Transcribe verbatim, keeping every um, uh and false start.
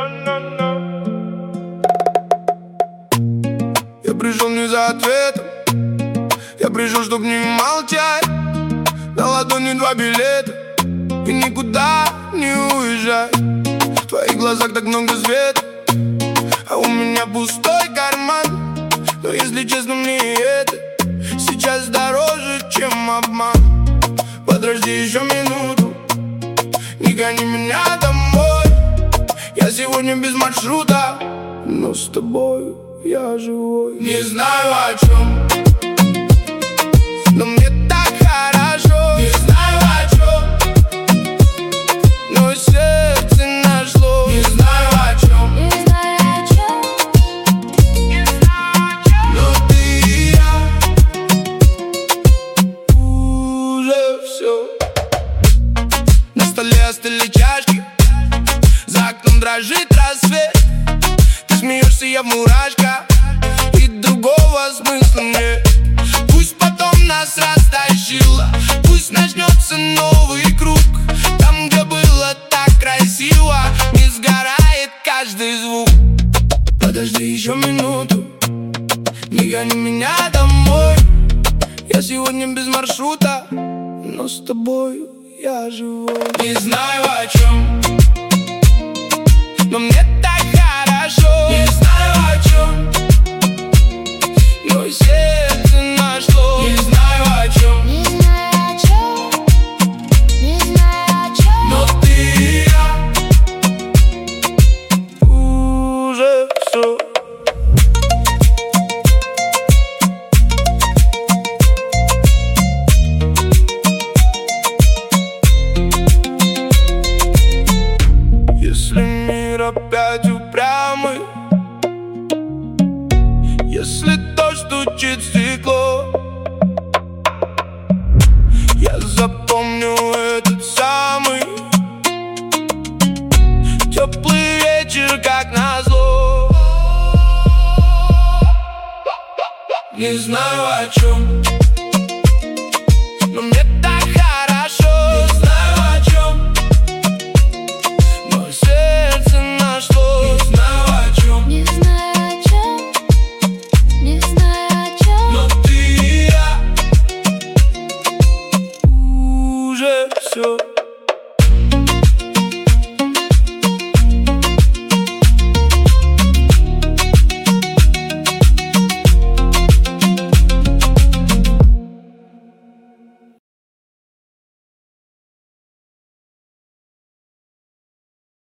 Я пришел не за ответом, я пришел, чтоб не молчать. На ладони два билета, и никуда не уезжать. В твоих глазах так много света, а у меня пустой карман. Но если честно, мне и это сейчас дороже, чем обман. Подожди еще минуту, не гони меня домой. Я сегодня без маршрута, но с тобой я живой. Не знаю о чем, но мне так хорошо. Не знаю о чем, но сердце нашло. Не знаю о чем, не знаю о чем, не знаю о чем, но ты и я уже все. На столе остыли чашки, за окном дрожит рассвет. Ты смеешься, я в мурашках, и другого смысла нет. Пусть потом нас растащило, пусть начнется новый круг. Там, где было так красиво, не сгорает каждый звук. Подожди еще минуту, не гони меня домой. Я сегодня без маршрута, но с тобой я живой. Не знаю о чем, но мне так хорошо. Не знаю о чем, но сердце нашло. Не знаю о чем, не знаю о чем, не знаю о чем, но ты и я уже все. Если мир опять упрямый, если дождь стучит в стекло, я запомню этот самый теплый вечер, как назло. Не знаю о чем,